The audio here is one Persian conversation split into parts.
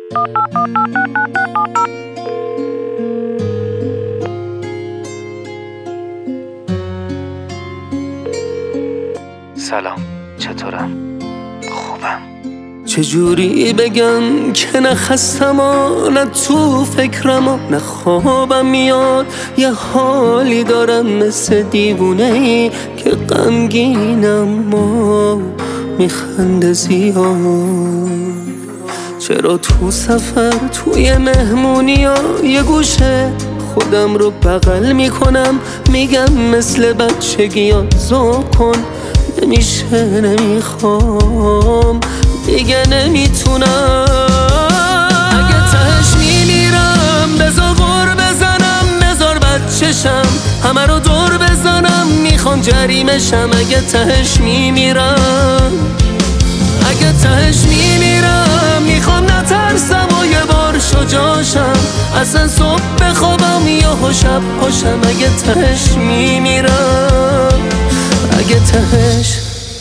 سلام، چطورم؟ خوبم. چجوری بگم که نه خستم و نه تو فکرم و نه خوابم میاد، یه حالی دارم مثل دیوونه ای که غمگینم و میخنده زیاد. چرا تو سفر توی مهمونی ها یه گوشه خودم رو بغل میکنم، میگم مثل بچگی ها ذوق کن، نمیشه نمیخوام دیگه نمیتونم. اگه تهش میمیرم بذار غر بزنم، بذار بچشم همه رو دور بزنم، میخوام جریمشم. اگه تهش میمیرم، اگه تهش میمیرم میخوام نترسم و یه بار شجاعشم، اصلا صبح بخوابم یا شب پاشم. اگه تهش میمیرم، اگه تهش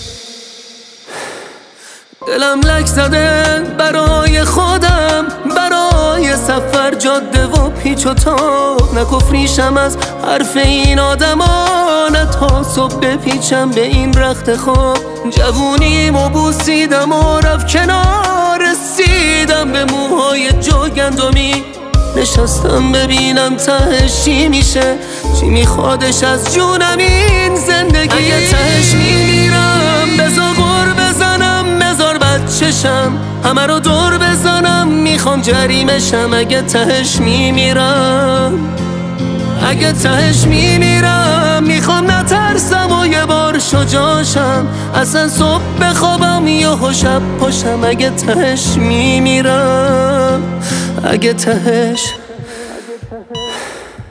دلم لک زده برای خودم، برای سفر جاده و پیچ و تاب، نکفریشم از حرف این آدما، نه تا صبح بپیچم به این رخت خواب. جوونیمو بوسیدم و رفت کنار، رسیدم به موهای جوگندمی، نشستم ببینم تهش چی میشه، چی میخوادش از جونم این زندگی. اگه تهش میمیرم بذار غر بزنم، بذار بچشم همه رو دور بزنم، میخوام جریمشم. اگه تهش میمیرم، اگه تهش میمیرم میخوام نترسم و یه بار شجاعشم، اصلا صبح بخوابم یا شب پاشم. اگه تهش میمیرم، اگه تهش